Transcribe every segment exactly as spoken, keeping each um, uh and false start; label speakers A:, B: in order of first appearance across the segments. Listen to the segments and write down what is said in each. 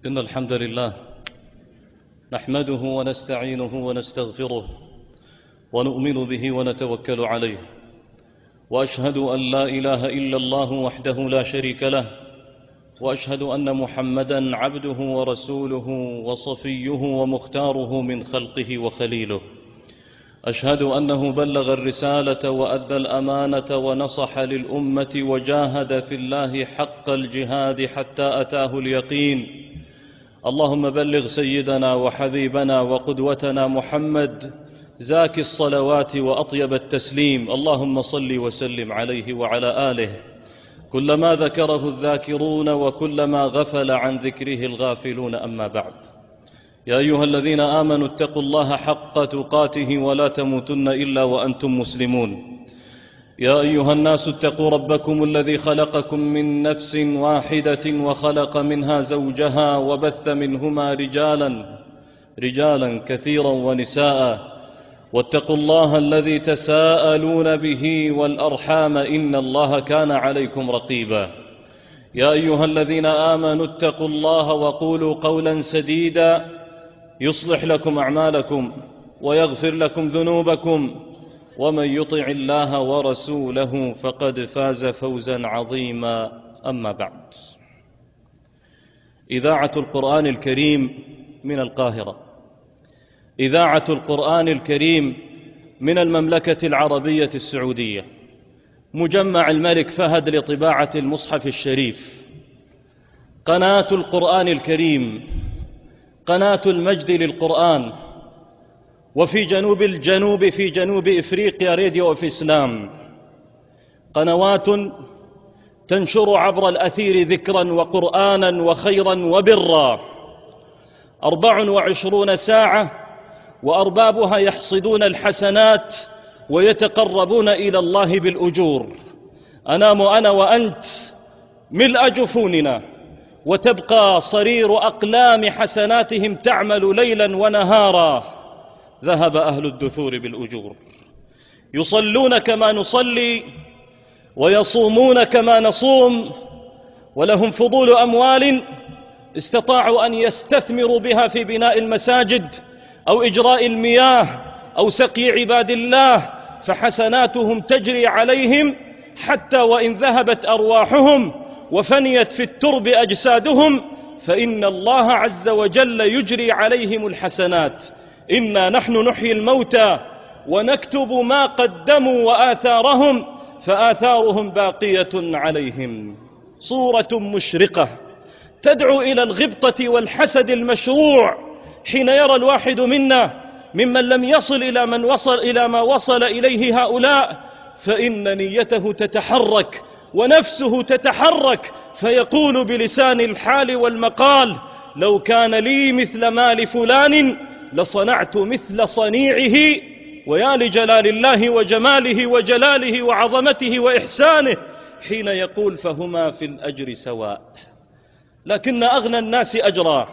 A: إن الحمد لله نحمده ونستعينه ونستغفره ونؤمن به ونتوكل عليه، وأشهد أن لا إله إلا الله وحده لا شريك له، وأشهد أن محمدًا عبده ورسوله وصفيه ومختاره من خلقه وخليله. أشهد أنه بلغ الرسالة وأدى الأمانة ونصح للأمة وجاهد في الله حق الجهاد حتى أتاه اليقين. اللهم بلغ سيدنا وحبيبنا وقدوتنا محمد زاكي الصلوات وأطيب التسليم، اللهم صل وسلم عليه وعلى آله كلما ذكره الذاكرون وكلما غفل عن ذكره الغافلون. أما بعد، يا أيها الذين آمنوا اتقوا الله حق تقاته ولا تموتن إلا وأنتم مسلمون. يا أيها الناس اتقوا ربكم الذي خلقكم من نفس واحدة وخلق منها زوجها وبث منهما رجالا رجالا كثيرا ونساء، واتقوا الله الذي تساءلون به والأرحام إن الله كان عليكم رقيبا. يا أيها الذين آمنوا اتقوا الله وقولوا قولا سديدا يصلح لكم أعمالكم ويغفر لكم ذنوبكم، ومن يطع الله ورسوله فقد فاز فوزا عظيما. أما بعد، إذاعة القرآن الكريم من القاهرة، إذاعة القرآن الكريم من المملكة العربية السعودية، مجمع الملك فهد لطباعة المصحف الشريف، قناة القرآن الكريم، قناة المجد للقرآن، وفي جنوب الجنوب في جنوب إفريقيا راديو أوف إسلام، قنوات تنشر عبر الأثير ذكرا وقرآنا وخيرا وبرا، أربع وعشرون ساعة وأربابها يحصدون الحسنات ويتقربون إلى الله بالأجور. أنام أنا وأنت ملء جفوننا، وتبقى صرير أقلام حسناتهم تعمل ليلا ونهارا. ذهب أهل الدثور بالأجور، يصلون كما نصلي ويصومون كما نصوم، ولهم فضول أموال استطاعوا أن يستثمروا بها في بناء المساجد أو إجراء المياه أو سقي عباد الله، فحسناتهم تجري عليهم حتى وإن ذهبت أرواحهم وفنيت في الترب أجسادهم، فإن الله عز وجل يجري عليهم الحسنات. إنا نحن نحيي الموتى ونكتب ما قدموا وآثارهم فآثارهم باقية عليهم. صورة مشرقة تدعو إلى الغبطة والحسد المشروع حين يرى الواحد منا ممن لم يصل إلى من وصل إلى ما وصل إليه هؤلاء، فإن نيته تتحرك ونفسه تتحرك، فيقول بلسان الحال والمقال: لو كان لي مثل مال فلان لصنعت مثل صنيعه. ويا لجلال الله وجماله وجلاله وعظمته وإحسانه حين يقول: فهما في الأجر سواء. لكن أغنى الناس أجرا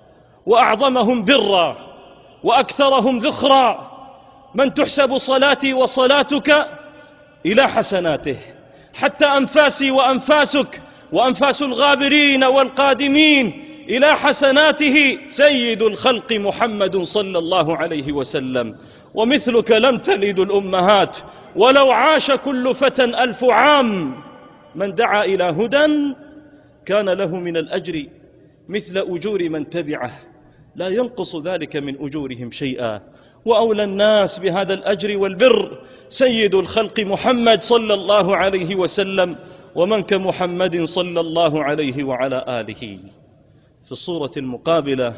A: وأعظمهم برا وأكثرهم ذخرا من تحسب صلاتي وصلاتك إلى حسناته، حتى أنفاسي وأنفاسك وأنفاس الغابرين والقادمين إلى حسناته سيد الخلق محمد صلى الله عليه وسلم. ومثلك لم تلد الأمهات ولو عاش كل فتى ألف عام. من دعا إلى هدى كان له من الأجر مثل أجور من تبعه، لا ينقص ذلك من أجورهم شيئا. وأولى الناس بهذا الأجر والبر سيد الخلق محمد صلى الله عليه وسلم، ومن كمحمد صلى الله عليه وعلى آله. في الصورة المقابلة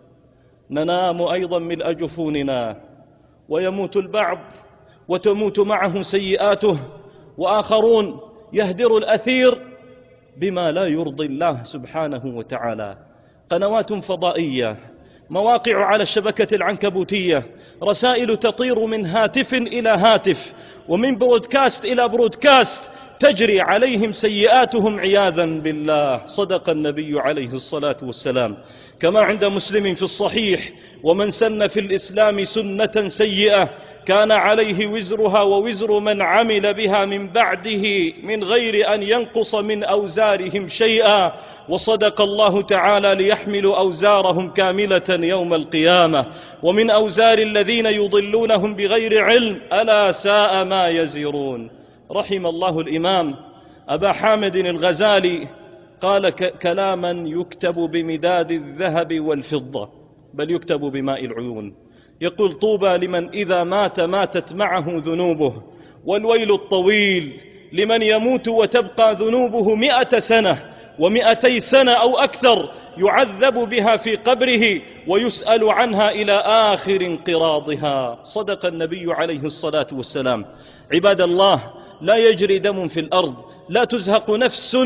A: ننام أيضا ملء جفوننا، ويموت البعض وتموت معه سيئاته، وآخرون يهدر الأثير بما لا يرضي الله سبحانه وتعالى. قنوات فضائية، مواقع على الشبكة العنكبوتية، رسائل تطير من هاتف إلى هاتف ومن برودكاست إلى برودكاست، تجري عليهم سيئاتهم عياذا بالله. صدق النبي عليه الصلاة والسلام كما عند مسلم في الصحيح: ومن سن في الإسلام سنة سيئة كان عليه وزرها ووزر من عمل بها من بعده من غير أن ينقص من أوزارهم شيئا. وصدق الله تعالى: ليحملوا أوزارهم كاملة يوم القيامة ومن أوزار الذين يضلونهم بغير علم ألا ساء ما يزرون. رحم الله الإمام أبا حامد الغزالي قال كلاما يكتب بمداد الذهب والفضة، بل يكتب بماء العيون. يقول: طوبى لمن إذا مات ماتت معه ذنوبه، والويل الطويل لمن يموت وتبقى ذنوبه مئة سنة ومئتي سنة أو أكثر يعذب بها في قبره ويسأل عنها إلى آخر انقراضها. صدق النبي عليه الصلاة والسلام. عباد الله، لا يجري دم في الأرض، لا تزهق نفس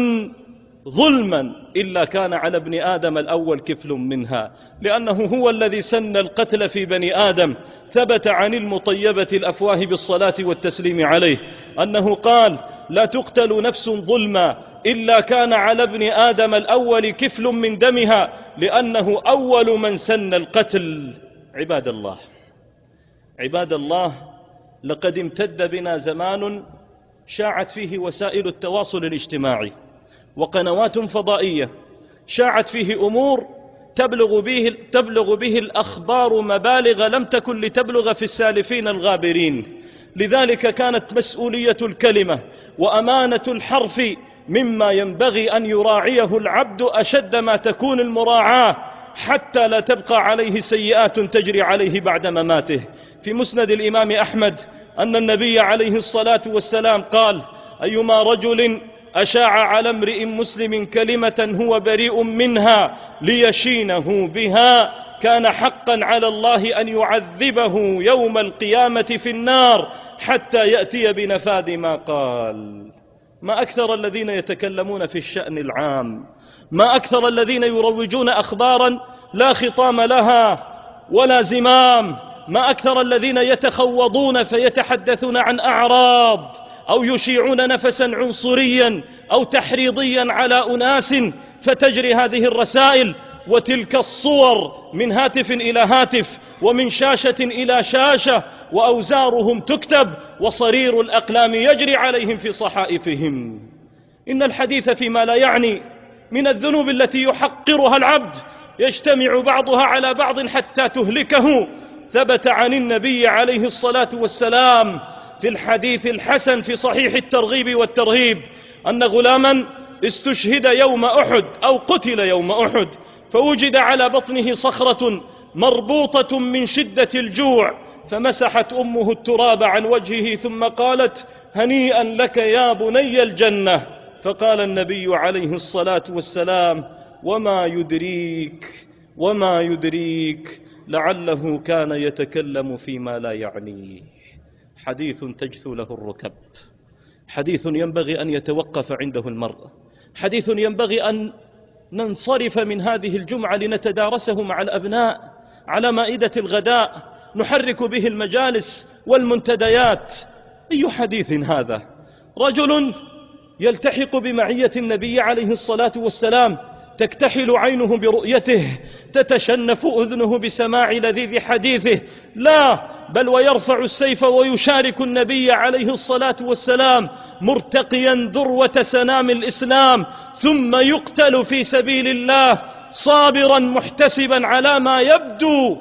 A: ظلما إلا كان على ابن آدم الأول كفل منها، لأنه هو الذي سن القتل في بني آدم. ثبت عن المطيبة الأفواه بالصلاة والتسليم عليه أنه قال: لا تقتل نفس ظلما إلا كان على ابن آدم الأول كفل من دمها، لأنه أول من سن القتل. عباد الله عباد الله لقد امتد بنا زمان شاعت فيه وسائل التواصل الاجتماعي وقنوات فضائية، شاعت فيه أمور تبلغ به, تبلغ به الأخبار مبالغ لم تكن لتبلغ في السالفين الغابرين. لذلك كانت مسؤولية الكلمة وأمانة الحرف مما ينبغي أن يراعيه العبد أشد ما تكون المراعاة، حتى لا تبقى عليه سيئات تجري عليه بعد مماته. في مسند الإمام أحمد أن النبي عليه الصلاة والسلام قال: أيما رجل أشاع على امرئ مسلم كلمة هو بريء منها ليشينه بها كان حقا على الله أن يعذبه يوم القيامة في النار حتى يأتي بنفاذ ما قال. ما أكثر الذين يتكلمون في الشأن العام، ما أكثر الذين يروجون أخبارا لا خطام لها ولا زمام، ما أكثر الذين يتخوضون فيتحدثون عن أعراض أو يشيعون نفسا عنصريا أو تحريضيا على أناس، فتجري هذه الرسائل وتلك الصور من هاتف إلى هاتف ومن شاشة إلى شاشة، وأوزارهم تكتب وصرير الأقلام يجري عليهم في صحائفهم. إن الحديث فيما لا يعني من الذنوب التي يحقرها العبد يجتمع بعضها على بعض حتى تهلكه. ثبت عن النبي عليه الصلاة والسلام في الحديث الحسن في صحيح الترغيب والترهيب أن غلاما استشهد يوم أحد أو قتل يوم أحد، فوجد على بطنه صخرة مربوطة من شدة الجوع، فمسحت أمه التراب عن وجهه ثم قالت: هنيئا لك يا بني الجنة. فقال النبي عليه الصلاة والسلام: وما يدريك وما يدريك لعله كان يتكلم فيما لا يعنيه. حديث تجثو له الركب، حديث ينبغي أن يتوقف عنده المرء، حديث ينبغي أن ننصرف من هذه الجمعة لنتدارسه مع الأبناء على مائدة الغداء، نحرك به المجالس والمنتديات. أي حديث هذا؟ رجل يلتحق بمعية النبي عليه الصلاة والسلام، تكتحل عينه برؤيته، تتشنف أذنه بسماع لذيذ حديثه، لا بل ويرفع السيف ويشارك النبي عليه الصلاة والسلام مرتقيا ذروة سنام الإسلام، ثم يقتل في سبيل الله صابرا محتسبا على ما يبدو،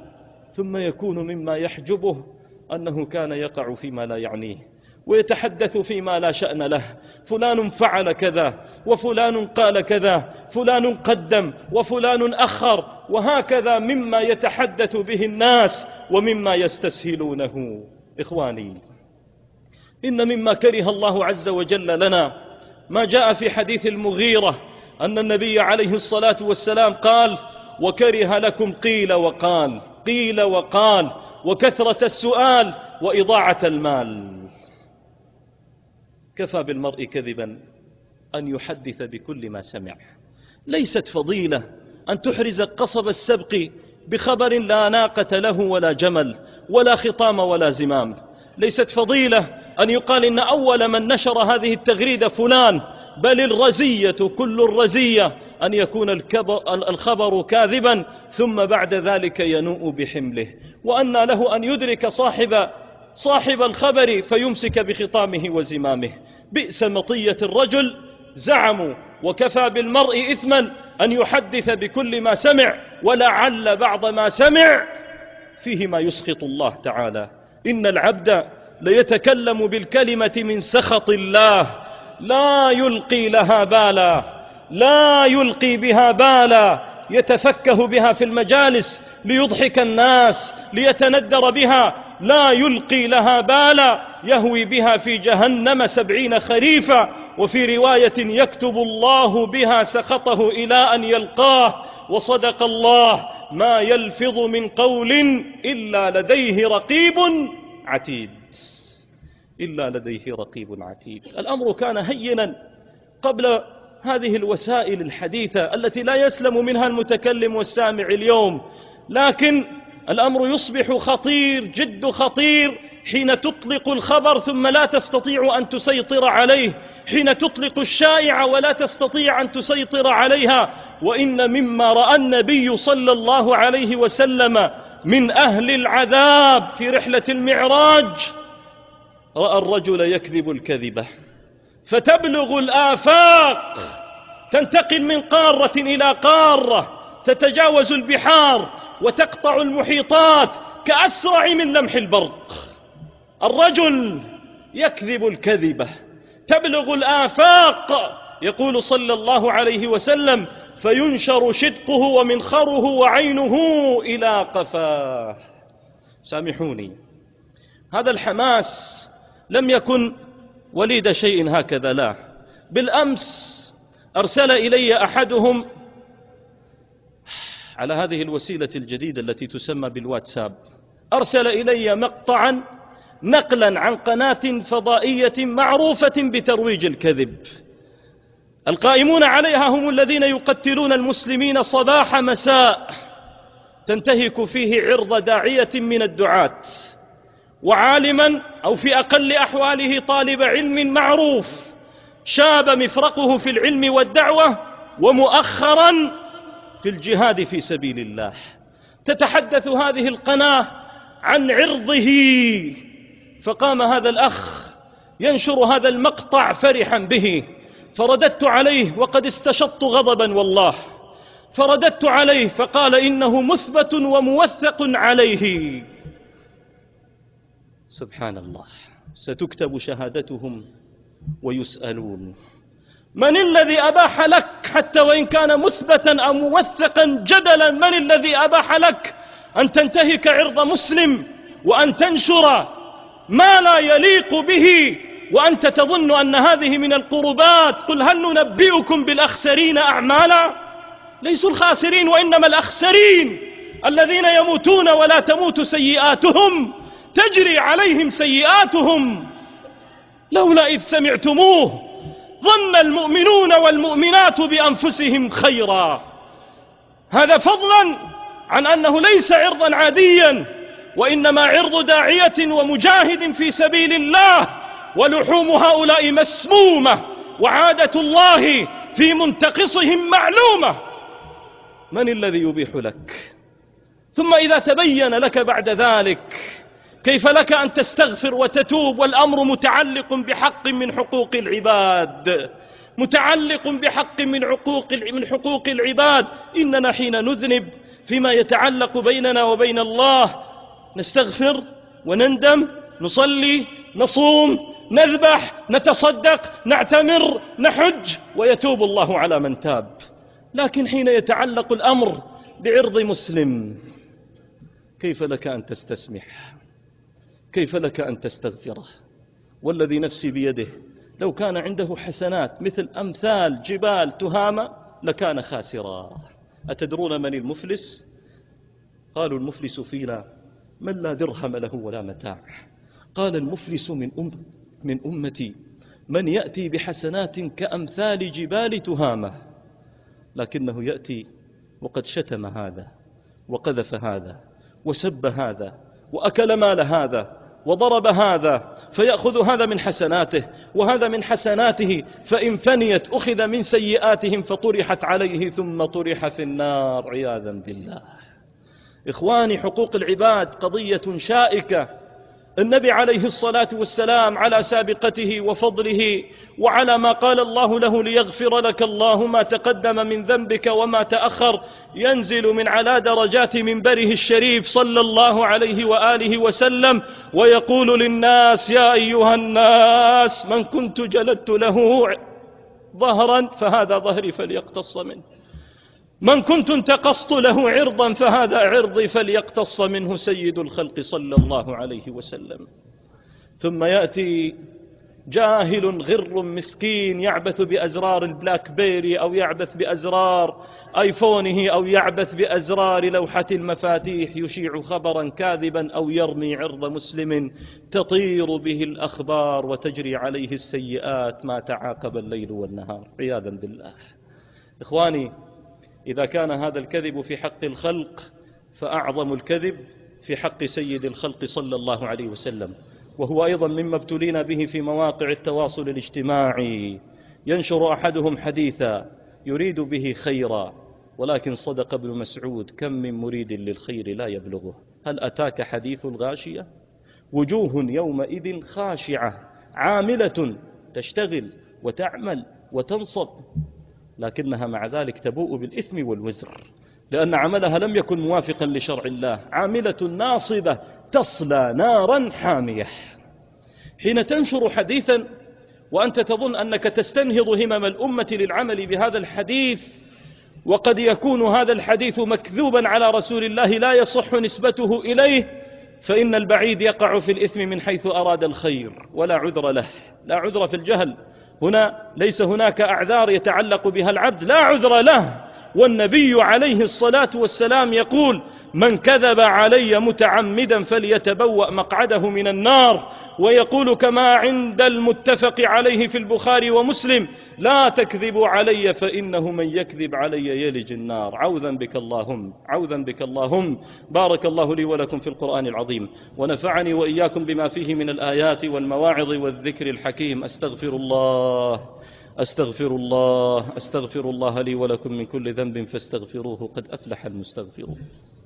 A: ثم يكون مما يحجبه أنه كان يقع فيما لا يعنيه ويتحدث فيما لا شأن له. فلان فعل كذا وفلان قال كذا، فلان قدم وفلان أخر، وهكذا مما يتحدث به الناس ومما يستسهلونه. إخواني، إن مما كره الله عز وجل لنا ما جاء في حديث المغيرة أن النبي عليه الصلاة والسلام قال: وكره لكم قيل وقال، قيل وقال، وكثرة السؤال وإضاعة المال. كفى بالمرء كذبا أن يحدث بكل ما سمع. ليست فضيلة أن تحرز قصب السبق بخبر لا ناقة له ولا جمل ولا خطام ولا زمام. ليست فضيلة
B: أن يقال إن أول من نشر هذه التغريدة فلان، بل الرزية كل الرزية أن يكون الخبر كاذبا ثم بعد ذلك ينوء بحمله. وأن له أن يدرك صاحب صاحب الخبر فيمسك بخطامه وزمامه. بئس مطية الرجل زعموا، وكفى بالمرء إثما أن يحدث بكل ما سمع، ولعل بعض ما سمع فيه ما يسخط الله تعالى. إن العبد ليتكلم بالكلمة من سخط الله لا يلقي لها بالا، لا يلقي بها بالا، يتفكه بها في المجالس ليضحك الناس، ليتندر بها، لا يلقي لها بالا، يهوي بها في جهنم سبعين خريفا. وفي رواية يكتب الله بها سخطه إلى أن يلقاه. وصدق الله، ما يلفظ من قول إلا لديه رقيب عتيد، إلا لديه رقيب عتيد. الأمر كان هينا قبل هذه الوسائل الحديثة التي لا يسلم منها المتكلم والسامع اليوم، لكن الأمر يصبح خطير جد خطير حين تطلق الخبر ثم لا تستطيع أن تسيطر عليه، حين تطلق الشائعة ولا تستطيع أن تسيطر عليها. وإن مما رأى النبي صلى الله عليه وسلم من أهل العذاب في رحلة المعراج، رأى الرجل يكذب الكذبة فتبلغ الآفاق، تنتقل من قارة إلى قارة، تتجاوز البحار وتقطع المحيطات كأسرع من لمح البرق. الرجل يكذب الكذبة تبلغ الآفاق، يقول صلى الله عليه وسلم: فينشر شدقه ومنخره وعينه إلى قفاه. سامحوني، هذا الحماس لم يكن وليد شيء هكذا، لا، بالأمس أرسل إلي أحدهم على هذه الوسيلة الجديدة التي تسمى بالواتساب، أرسل إلي مقطعا نقلا عن قناة فضائية معروفة بترويج الكذب. القائمون عليها هم الذين يقتلون المسلمين صباح مساء، تنتهك فيه عرض داعية من الدعاة وعالما أو في أقل أحواله طالب علم معروف شاب مفرقه في العلم والدعوة ومؤخرا في الجهاد في سبيل الله. تتحدث هذه القناة عن عرضه، فقام هذا الأخ ينشر هذا المقطع فرحا به، فرددت عليه وقد استشطت غضبا والله، فرددت عليه فقال إنه مثبت وموثق عليه. سبحان الله، ستكتب شهادتهم ويسألون. من الذي أباح لك حتى وإن كان مثبتا أو موثقا جدلا، من الذي أباح لك أن تنتهك عرض مسلم وأن تنشر ما لا يليق به وأنت تظن أن هذه من القربات؟ قل هل ننبئكم بالأخسرين أعمالا؟ ليسوا الخاسرين وإنما الأخسرين الذين يموتون ولا تموت سيئاتهم، تجري عليهم سيئاتهم. لولا إذ سمعتموه ظن المؤمنون والمؤمنات بأنفسهم خيرا. هذا فضلا عن أنه ليس عرضا عاديا، وإنما عرض داعية ومجاهد في سبيل الله، ولحوم هؤلاء مسمومة، وعادة الله في منتقصهم معلومة. من الذي يبيح لك؟ ثم إذا تبين لك بعد ذلك كيف لك أن تستغفر وتتوب والأمر متعلق بحق من حقوق العباد، متعلق بحق من حقوق من حقوق العباد. إننا حين نذنب فيما يتعلق بيننا وبين الله نستغفر ونندم، نصلي، نصوم، نذبح، نتصدق، نعتمر، نحج، ويتوب الله على من تاب. لكن حين يتعلق الأمر بعرض مسلم كيف لك أن تستسمح؟ كيف لك أن تستغفره؟ والذي نفسي بيده لو كان عنده حسنات مثل أمثال جبال تهامة لكان خاسرا. أتدرون من المفلس؟ قالوا المفلس فينا من لا درهم له ولا متاع. قال المفلس من أم من أمتي من يأتي بحسنات كأمثال جبال تهامة، لكنه يأتي وقد شتم هذا وقذف هذا وسب هذا وأكل مال هذا وضرب هذا، فيأخذ هذا من حسناته وهذا من حسناته، فإن فنيت أخذ من سيئاتهم فطرحت عليه ثم طرح في النار عياذا بالله. إخواني، حقوق العباد قضية شائكة. النبي عليه الصلاة والسلام على سابقته وفضله وعلى ما قال الله له ليغفر لك الله ما تقدم من ذنبك وما تأخر، ينزل من على درجات منبره الشريف صلى الله عليه وآله وسلم ويقول للناس: يا أيها الناس، من كنت جلدت له ظهرا فهذا ظهري فليقتص منه، من كنت انتقصت له عرضا فهذا عرضي فليقتص منه سيد الخلق صلى الله عليه وسلم. ثم يأتي جاهل غر مسكين يعبث بأزرار البلاك بيري أو يعبث بأزرار آيفونه أو يعبث بأزرار لوحة المفاتيح، يشيع خبرا كاذبا أو يرمي عرض مسلم تطير به الأخبار وتجري عليه السيئات ما تعاقب الليل والنهار عياذا بالله. إخواني، إذا كان هذا الكذب في حق الخلق فأعظم الكذب في حق سيد الخلق صلى الله عليه وسلم، وهو أيضا مما ابتلينا به في مواقع التواصل الاجتماعي. ينشر أحدهم حديثا يريد به خيرا، ولكن صدق ابن مسعود: كم من مريد للخير لا يبلغه. هل أتاك حديث الغاشية؟ وجوه يومئذ خاشعة عاملة تشتغل وتعمل وتنصب، لكنها مع ذلك تبوء بالإثم والوزر، لأن عملها لم يكن موافقا لشرع الله. عاملة ناصبة تصلى نارا حامية. حين تنشر حديثا وأنت تظن أنك تستنهض همم الأمة للعمل بهذا الحديث، وقد يكون هذا الحديث مكذوبا على رسول الله لا يصح نسبته إليه، فإن البعيد يقع في الإثم من حيث أراد الخير ولا عذر له. لا عذر في الجهل، هنا ليس هناك أعذار يتعلق بها العبد، لا عذر له. والنبي عليه الصلاة والسلام يقول: من كذب علي متعمدا فليتبوأ مقعده من النار. ويقول كما عند المتفق عليه في البخاري ومسلم: لا تكذبوا علي فإنه من يكذب علي يلج النار. عوذا بك اللهم، عوذا بك اللهم. بارك الله لي ولكم في القرآن العظيم، ونفعني وإياكم بما فيه من الآيات والمواعظ والذكر الحكيم. أستغفر الله أستغفر الله أستغفر الله لي ولكم من كل ذنب فاستغفروه، قد أفلح المستغفرون.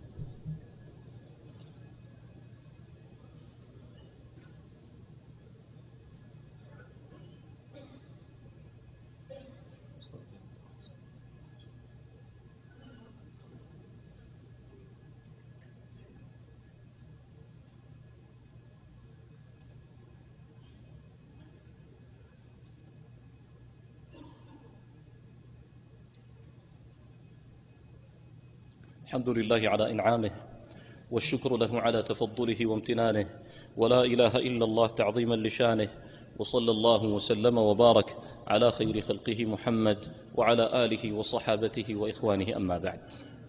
B: الحمد لله على إنعامه، والشكر له على تفضله وامتنانه، ولا إله إلا الله تعظيما لشانه، وصلى الله وسلم وبارك على خير خلقه محمد وعلى آله وصحابته وإخوانه. أما بعد،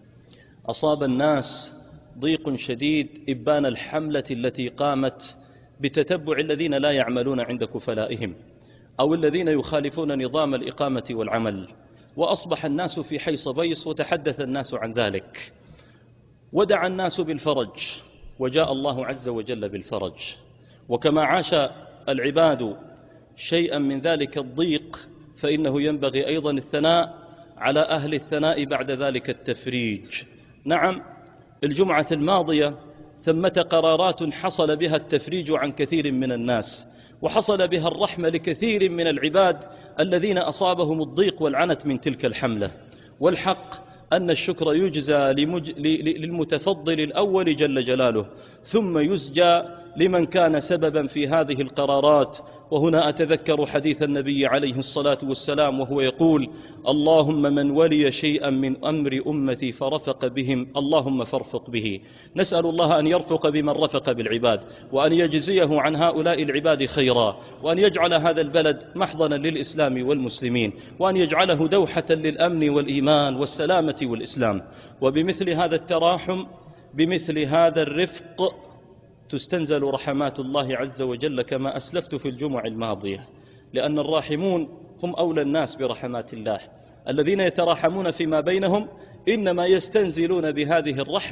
B: أصاب الناس ضيق شديد إبان الحملة التي قامت بتتبع الذين لا يعملون عند كفلائهم أو الذين يخالفون نظام الإقامة والعمل، وأصبح الناس في حيص بيص، وتحدث الناس عن ذلك، ودعا الناس بالفرج، وجاء الله عز وجل بالفرج. وكما عاش العباد شيئا من ذلك الضيق، فإنه ينبغي أيضا الثناء على أهل الثناء بعد ذلك التفريج. نعم، الجمعة الماضية ثمة قرارات حصل بها التفريج عن كثير من الناس، وحصل بها الرحمة لكثير من العباد الذين أصابهم الضيق والعنت من تلك الحملة. والحق أن الشكر يجزى لمج... للمتفضل الأول جل جلاله، ثم يسجى لمن كان سببا في هذه القرارات. وهنا أتذكر حديث النبي عليه الصلاة والسلام وهو يقول: اللهم من ولي شيئا من أمر أمتي فرفق بهم اللهم فارفق به. نسأل الله أن يرفق بمن رفق بالعباد، وأن يجزيه عن هؤلاء العباد خيرا، وأن يجعل هذا البلد محضنا للإسلام والمسلمين، وأن يجعله دوحة للأمن والإيمان والسلامة والإسلام. وبمثل هذا التراحم، بمثل هذا الرفق، تستنزل رحمات الله عز وجل كما أسلفت في الجمع الماضية، لأن الراحمون هم أولى الناس برحمات الله. الذين يتراحمون فيما بينهم إنما يستنزلون بهذه الرحمة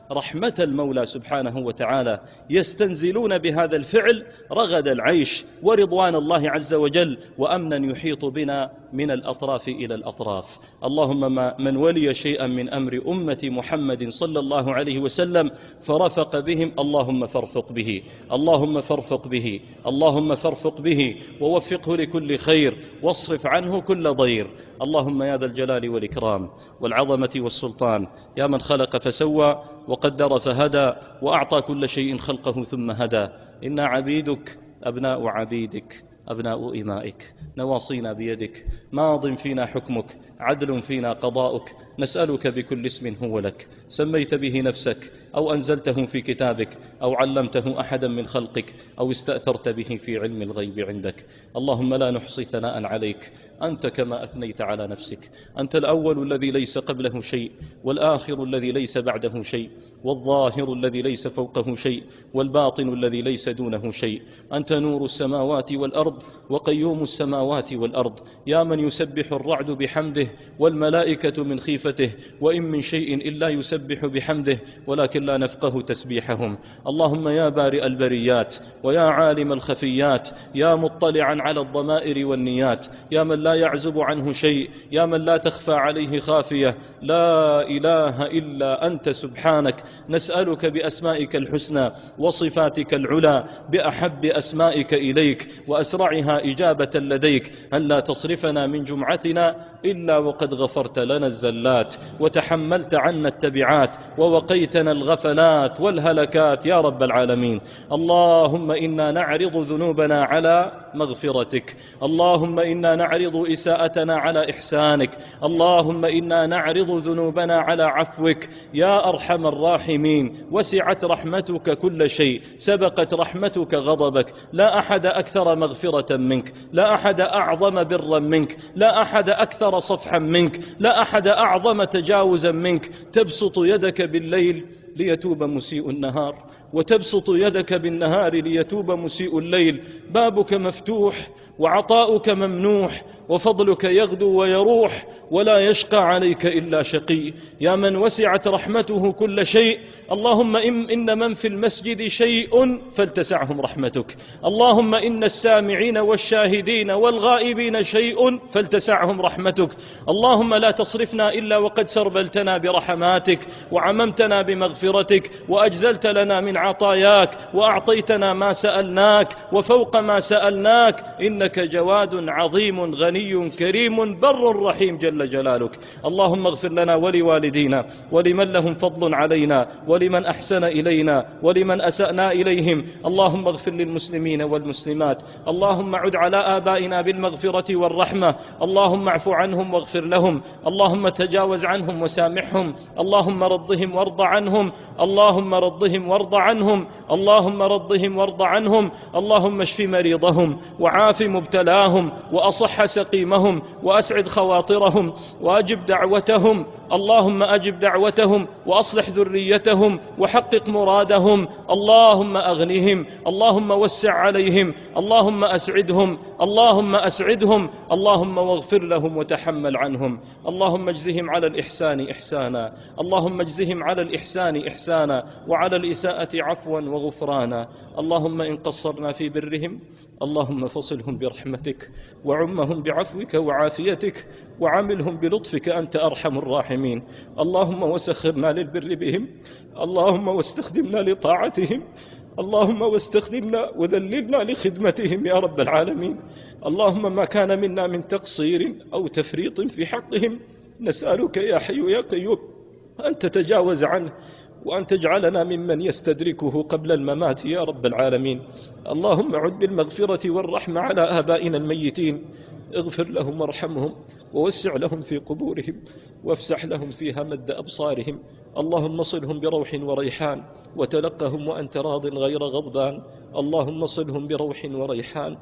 B: رحمة المولى سبحانه وتعالى، يستنزلون بهذا الفعل رغد العيش ورضوان الله عز وجل وأمنا يحيط بنا من الأطراف إلى الأطراف. اللهم ما من ولي شيئا من أمر أمة محمد صلى الله عليه وسلم فرفق بهم اللهم فارفق به، اللهم فارفق به، اللهم فارفق به ووفقه لكل خير واصرف عنه كل ضير. اللهم يا ذا الجلال والإكرام والعظمة والسلطان، يا من خلق فسوى وقدر فهدى وأعطى كل شيء خلقه ثم هدى، إنا عبيدك أبناء عبيدك أبناء إمائك، نواصينا بيدك، ماض فينا حكمك، عدل فينا قضاؤك، نسألك بكل اسم هو لك سميت به نفسك أو أنزلته في كتابك أو علمته أحدا من خلقك أو استأثرت به في علم الغيب عندك. اللهم لا نحصي ثناء عليك، أنت كما أثنيت على نفسك، أنت الأول الذي ليس قبله شيء، والآخر الذي ليس بعده شيء، والظاهر الذي ليس فوقه شيء، والباطن الذي ليس دونه شيء. أنت نور السماوات والأرض وقيوم السماوات والأرض، يا من يسبح الرعد بحمده والملائكة من خيفته، وإن من شيء إلا يسبح بحمده ولكن لا نفقه تسبيحهم. اللهم يا بارئ البريات ويا عالم الخفيات، يا مطلعا على الضمائر والنيات، يا من لا يعزب عنه شيء، يا من لا تخفى عليه خافية، لا إله إلا أنت سبحانك، نسألك بأسمائك الحسنى وصفاتك العلى، بأحب أسمائك إليك وأسرعها إجابة لديك، أن لا تصرفنا من جمعتنا إلا وقد غفرت لنا الزلات وتحملت عنا التبعات ووقيتنا الغفلات والهلكات يا رب العالمين. اللهم إنا نعرض ذنوبنا على مغفرتك، اللهم إنا نعرض إساءتنا على إحسانك، اللهم إنا نعرض ذنوبنا على عفوك يا أرحم الراحمين. وسعت رحمتك كل شيء، سبقت رحمتك غضبك، لا أحد أكثر مغفرة منك، لا أحد أعظم برا منك، لا أحد أكثر صفحا منك، لا أحد أعظم تجاوزا منك. تبسط يدك بالليل ليتوب مسيء النهار، وتبسط يدك بالنهار ليتوب مسيء الليل. بابك مفتوح وعطاؤك ممنوح، وفضلك يغدو ويروح، ولا يشقى عليك إلا شقي. يا من وسعت رحمته كل شيء، اللهم إن, إن من في المسجد شيء فلتسعهم رحمتك، اللهم إن السامعين والشاهدين والغائبين شيء فلتسعهم رحمتك. اللهم لا تصرفنا إلا وقد سربلتنا برحماتك وعممتنا بمغفرتك وأجزلت لنا من عطاياك وأعطيتنا ما سألناك وفوق ما سألناك، إنك جواد عظيم غني كريم بر رحيم جل جلالك. اللهم اغفر لنا ولوالدينا ولمن لهم فضل علينا ولمن أحسن إلينا ولمن أسأنا إليهم. اللهم اغفر للمسلمين والمسلمات، اللهم عد على آبائنا بالمغفرة والرحمة، اللهم اعف عنهم واغفر لهم، اللهم تجاوز عنهم وسامحهم، اللهم رضهم وارض عنهم، اللهم رضهم وارض عنهم، اللهم رضهم وارض عنهم. اللهم اشف مريضهم وعاف مبتلاهم وأصح سقيمهم وأسعد خواطرهم وأجب دعوتهم، اللهم أجب دعوتهم وأصلح ذريتهم وحقق مرادهم. اللهم أغنهم، اللهم وسع عليهم، اللهم أسعدهم، اللهم أسعدهم، اللهم واغفر لهم وتحمل عنهم. اللهم اجزهم على الإحسان إحسانا، اللهم اجزهم على الإحسان إحسانا وعلى الإساءة عفوا وغفرانا. اللهم إن قصرنا في برهم اللهم فصلهم برحمتك وعمهم بعفوك وعافيتك وعاملهم بلطفك، أنت أرحم الراحمين. اللهم وسخرنا للبر بهم، اللهم واستخدمنا لطاعتهم، اللهم واستخدمنا وذللنا لخدمتهم يا رب العالمين. اللهم ما كان منا من تقصير أو تفريط في حقهم نسألك يا حي يا قيوم أن تتجاوز عنه وأن تجعلنا ممن يستدركه قبل الممات يا رب العالمين. اللهم عد بالمغفرة والرحمة على آبائنا الميتين، اغفر لهم وارحمهم ووسع لهم في قبورهم وافسح لهم فيها مد أبصارهم. اللهم صلهم بروح وريحان وتلقهم وأنت راض غير غضبان. اللهم صلهم بروح وريحان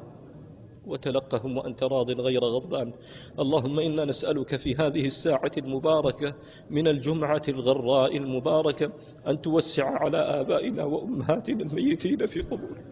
B: وتلقهم وأنت راض غير غضبان. اللهم إنا نسألك في هذه الساعة المباركة من الجمعة الغراء المباركة أن توسع على آبائنا وأمهاتنا الميتين في قبورهم،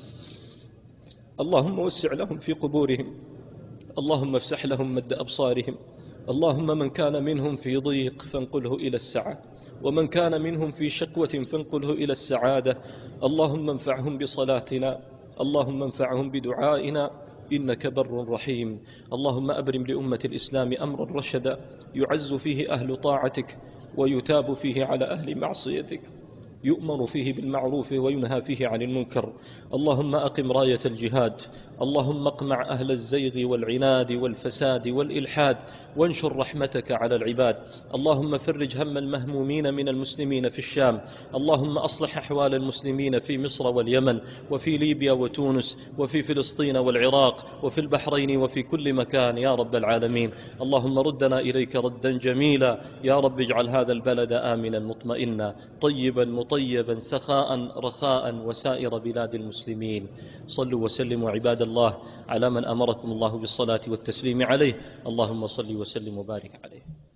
B: اللهم وسع لهم في قبورهم، اللهم افسح لهم مد أبصارهم. اللهم من كان منهم في ضيق فانقله إلى السعة، ومن كان منهم في شقوة فانقله إلى السعادة. اللهم انفعهم بصلاتنا، اللهم انفعهم بدعائنا، إنك بر رحيم. اللهم أبرم لأمة الإسلام أمرا رشدا يعز فيه أهل طاعتك ويتاب فيه على أهل معصيتك، يؤمر فيه بالمعروف وينهى فيه عن المنكر. اللهم أقم راية الجهاد، اللهم اقمع أهل الزيغ والعناد والفساد والإلحاد، وانشر رحمتك على العباد. اللهم فرج هم المهمومين من المسلمين في الشام، اللهم أصلح أحوال المسلمين في مصر واليمن وفي ليبيا وتونس وفي فلسطين والعراق وفي البحرين وفي كل مكان يا رب العالمين. اللهم ردنا إليك ردا جميلا يا رب، اجعل هذا البلد آمنا مطمئنا طيبا مطيبا سخاء رخاء وسائر بلاد المسلمين. صلوا وسلموا عباد الله على من أمركم الله بالصلاة والتسليم عليه. اللهم صل وسلم وبارك عليه.